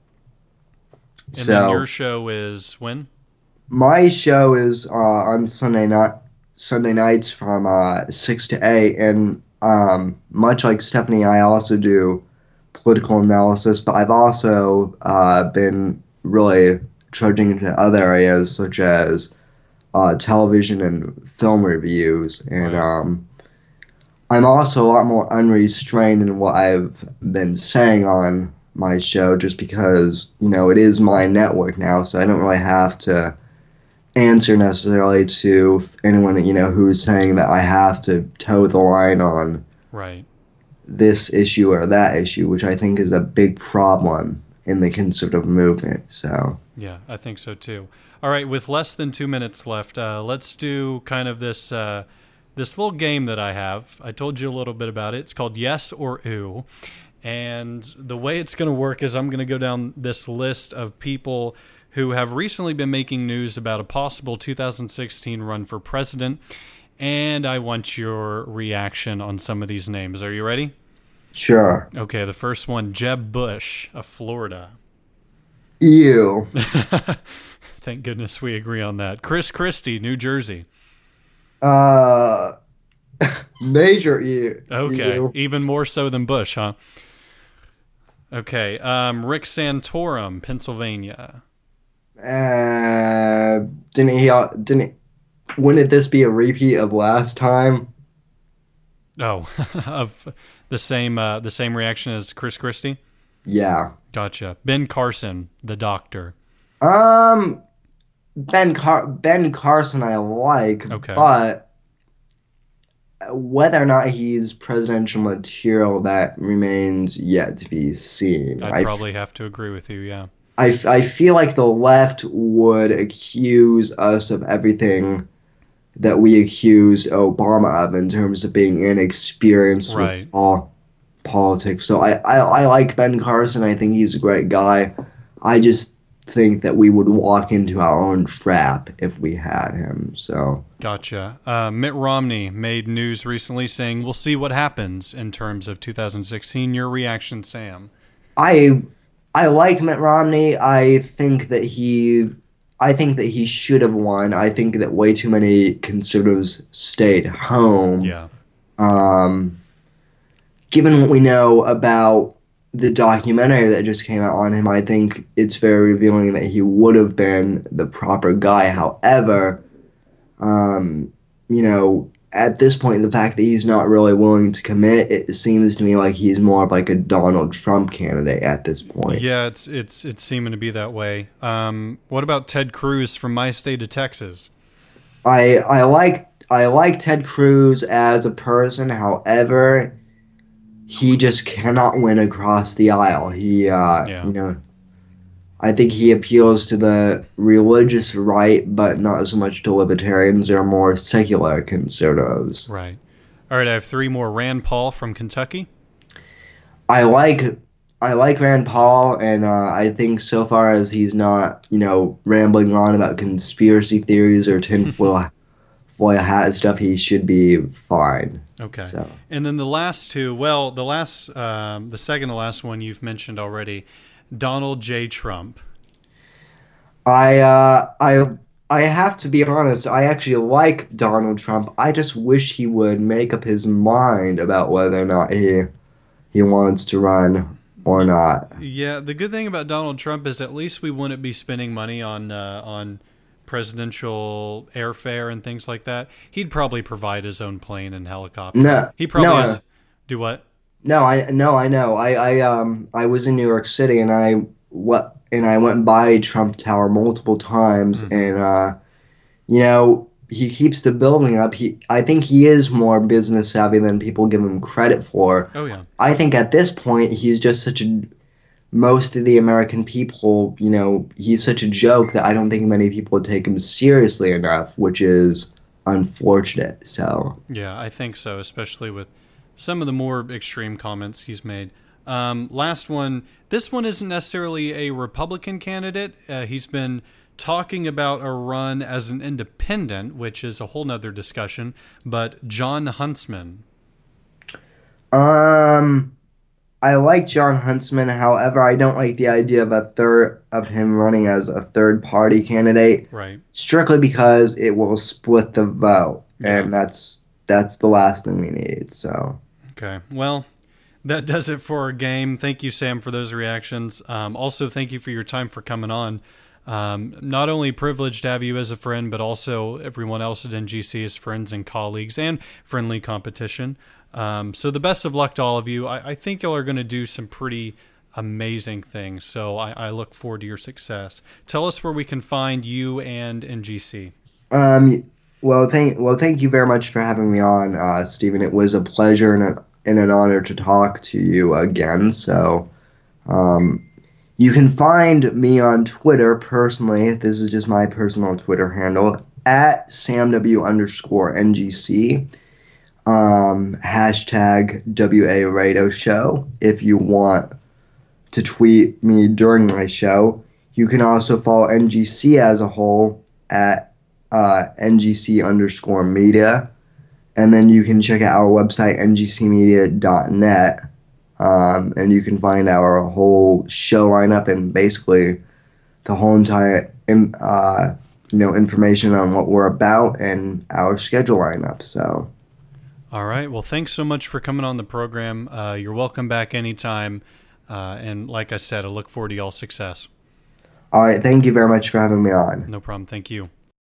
And so then your show is when? my show is uh, on Sunday night, Sunday nights from uh, six to eight, and um, much like Stephanie, I also do political analysis, but I've also uh, been really trudging into other areas such as uh, television and film reviews, and Right. um, I'm also a lot more unrestrained in what I've been saying on my show, just because, you know, it is my network now, so I don't really have to answer necessarily to anyone, you know, who's saying that I have to toe the line on Right. this issue or that issue, which I think is a big problem in the conservative movement. So Yeah, I think so too. All right, with less than two minutes left, uh, let's do kind of this uh, this little game that I have. I told you a little bit about it. It's called Yes or Ooh. And the way it's going to work is I'm going to go down this list of people who have recently been making news about a possible two thousand sixteen run for president. And I want your reaction on some of these names. Are you ready? Sure. Okay, the first one, Jeb Bush of Florida. Ew. Thank goodness we agree on that. Chris Christie, New Jersey. Uh, major ew. Okay, Ew. even more so than Bush, huh? Okay, um, Rick Santorum, Pennsylvania. Uh, didn't he? uh, Didn't? Wouldn't this be a repeat of last time? Oh, of the same uh, the same reaction as Chris Christie. Yeah. Gotcha. Ben Carson, the doctor. Um, Ben Car Ben Carson I like, Okay. but whether or not he's presidential material, that remains yet to be seen. I'd I f- probably have to agree with you. Yeah. I, f- I feel like the left would accuse us of everything that we accuse Obama of in terms of being inexperienced Right. with all politics. So I, I, I like Ben Carson. I think he's a great guy. I just think that we would walk into our own trap if we had him. So Gotcha. Uh, Mitt Romney made news recently saying we'll see what happens in terms of two thousand sixteen. Your reaction, Sam? I I like Mitt Romney. I think that he I think that he should have won. I think that way too many conservatives stayed home. Yeah. Um, given what we know about the documentary that just came out on him, I think it's very revealing that he would have been the proper guy. However, um, you know, at this point, the fact that he's not really willing to commit, it seems to me like he's more of like a Donald Trump candidate at this point. Yeah, it's it's it's seeming to be that way. Um, what about Ted Cruz from my state of Texas? I I like I like Ted Cruz as a person. However, he just cannot win across the aisle. He, uh, Yeah. you know, I think he appeals to the religious right, but not so much to libertarians or more secular conservatives. Right. All right, I have three more. Rand Paul from Kentucky. I like I like Rand Paul, and uh, I think so far as he's not, you know, rambling on about conspiracy theories or tinfoil foil hat stuff, he should be fine. Okay. So. And then the last two, well, the last, um, the second to last one you've mentioned already, Donald J. Trump. I uh, I I have to be honest. I actually like Donald Trump. I just wish he would make up his mind about whether or not he he wants to run or not. Yeah, the good thing about Donald Trump is at least we wouldn't be spending money on uh, on presidential airfare and things like that. He'd probably provide his own plane and helicopter. No, he probably no, is. Do what? No, I no, I know. I I um I was in New York City and I what and I went by Trump Tower multiple times, Mhm. and uh, you know, he keeps the building up. He I think he is more business savvy than people give him credit for. Oh yeah. I think at this point he's just such a most of the American people, you know, he's such a joke that I don't think many people would take him seriously enough, which is unfortunate. So Yeah, I think so, especially with some of the more extreme comments he's made. Um, last one. This one isn't necessarily a Republican candidate. Uh, he's been talking about a run as an independent, which is a whole nother discussion. But John Huntsman. Um, I like John Huntsman. However, I don't like the idea of a third of him running as a third party candidate, Right. strictly because it will split the vote, Yeah. and that's that's the last thing we need. So Okay. Well, that does it for our game. Thank you, Sam, for those reactions. Um, also, thank you for your time for coming on. Um, not only privileged to have you as a friend, but also everyone else at N G C as friends and colleagues and friendly competition. Um, so the best of luck to all of you. I, I think y'all are going to do some pretty amazing things. So I, I look forward to your success. Tell us where we can find you and N G C. um, well, thank well, thank you very much for having me on, uh, Stephen. It was a pleasure and an and an honor to talk to you again. So, um. You can find me on Twitter personally. This is just my personal Twitter handle at SamW underscore NGC. Um, hashtag W A Radio Show. If you want to tweet me during my show, you can also follow N G C as a whole at uh, N G C underscore media. And then you can check out our website, n g c media dot net, um, and you can find our whole show lineup and basically the whole entire uh, you know, information on what we're about and our schedule lineup. So, all right. Well, thanks so much for coming on the program. Uh, you're welcome back anytime. Uh, and like I said, I look forward to y'all's success. All right. Thank you very much for having me on. No problem. Thank you.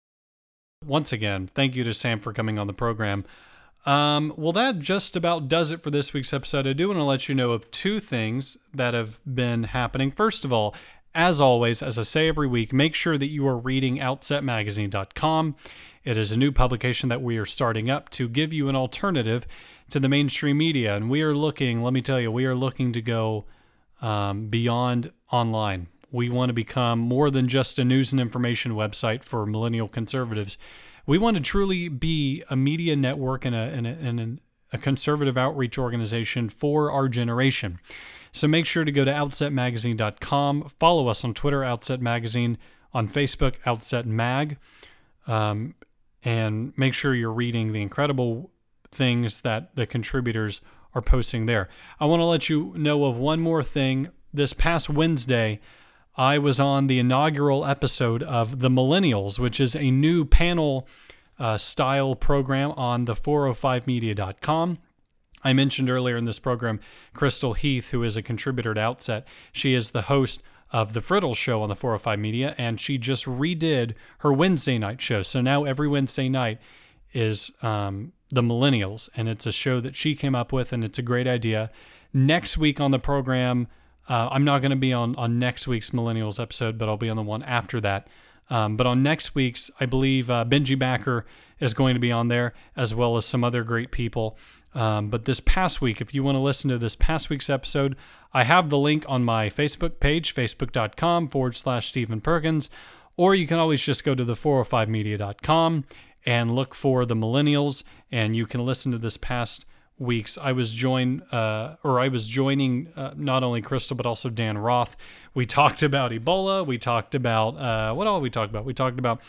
Once again, thank you to Sam for coming on the program. Um, well, that just about does it for this week's episode. I do want to let you know of two things that have been happening. First of all, as always, as I say every week, make sure that you are reading outset magazine dot com. It is a new publication that we are starting up to give you an alternative to the mainstream media. And we are looking, let me tell you, we are looking to go um, beyond online. We want to become more than just a news and information website for millennial conservatives. We want to truly be a media network and a, and a, and a conservative outreach organization for our generation. So make sure to go to outset magazine dot com. Follow us on Twitter, Outset Magazine, on Facebook, Outset Mag, um, and make sure you're reading the incredible things that the contributors are posting there. I want to let you know of one more thing. This past Wednesday, I was on the inaugural episode of The Millennials, which is a new panel uh, style program on the four oh five media dot com. I mentioned earlier in this program Crystal Heath, who is a contributor to Outset. She is the host of the Friddle Show on the four oh five Media, and she just redid her Wednesday night show. So now every Wednesday night is um, The Millennials, and it's a show that she came up with, and it's a great idea. Next week on the program, Uh, I'm not going to be on, on next week's Millennials episode, but I'll be on the one after that. Um, but on next week's, I believe uh, Benji Backer is going to be on there, as well as some other great people. Um, but this past week, if you want to listen to this past week's episode, I have the link on my Facebook page, facebook.com forward slash Stephen Perkins, or you can always just go to the four oh five media dot com and look for the Millennials, and you can listen to this past weeks. I was joined, uh, or I was joining uh, not only Crystal but also Dan Roth. We talked about Ebola. We talked about uh, what all we talked about. We talked about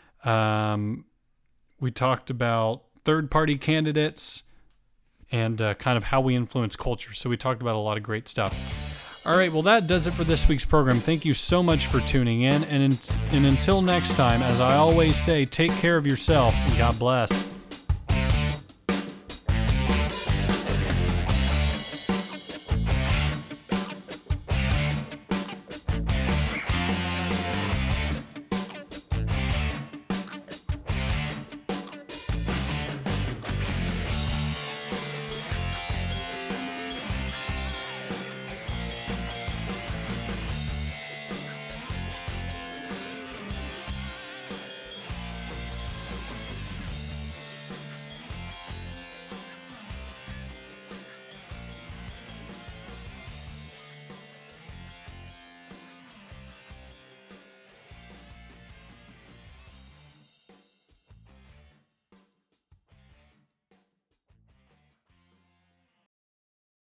um, we talked about third-party candidates and uh, kind of how we influence culture. So we talked about a lot of great stuff. All right, well that does it for this week's program. Thank you so much for tuning in, and in, and until next time, as I always say, take care of yourself and God bless.